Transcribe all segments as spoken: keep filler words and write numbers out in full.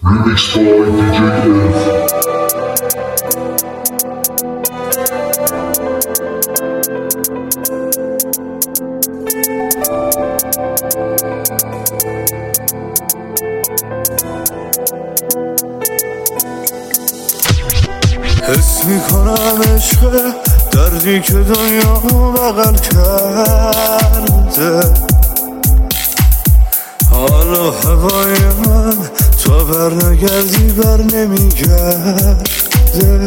Remix by دی جی F. حس میکنم عشق دردی که دنیا بغل کرده، حالا هوای من تا بر نگردی بر نمیگرده.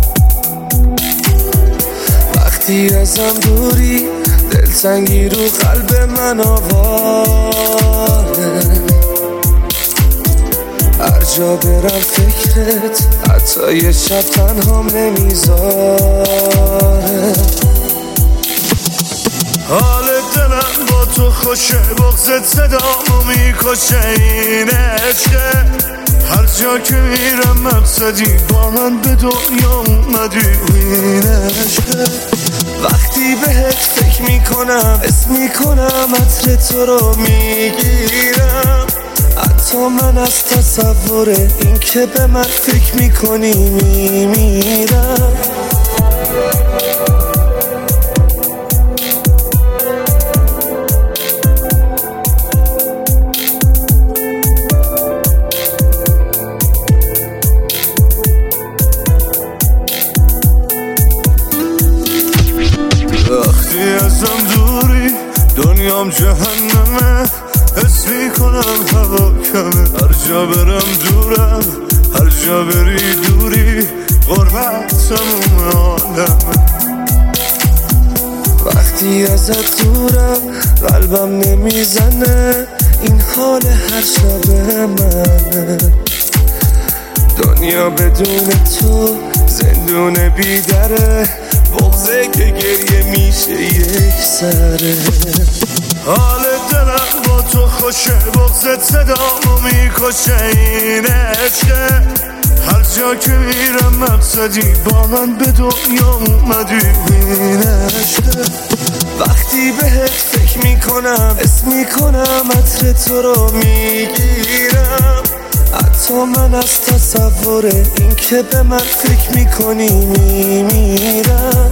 وقتی ازم دوری دلتنگی رو قلب من آواره، هر جا برم فکرت حتی یه شب تنهام نمیذاره. حال دلم با تو خوشه، بغضت صدامو میکشه، این عشقه. هر جا که میرم مقصدی، با من به دنیا اومدی، این عشقه. وقتی بهت فکر میکنم اسم میکنم عطر تو رو میگیرم، حتی من از تصور این که به من فکر میکنی میمیرم. وقتی ازم دوری دنیام جهنمه، حس میکنم هوا کمه، هر جا برم دورم، هر جا بری دوری، غربت تموم عالمه. وقتی ازت دورم قلبم نمیزنه، این حال هر شب منه. دنیا بدون تو زندون بیدره، بغضه که گریه میشه یک سره. حال دلم با تو خوشه، بغضت صدامو میکشه، این عشقه. هر جا که میرم مقصدی، با من به دنیا اومدی، این عشقه. وقتی بهت فکر میکنم اسم میکنم عطر تو رو میگیرم، حتی من از تصور این که به من فکر میکنی میمیرم.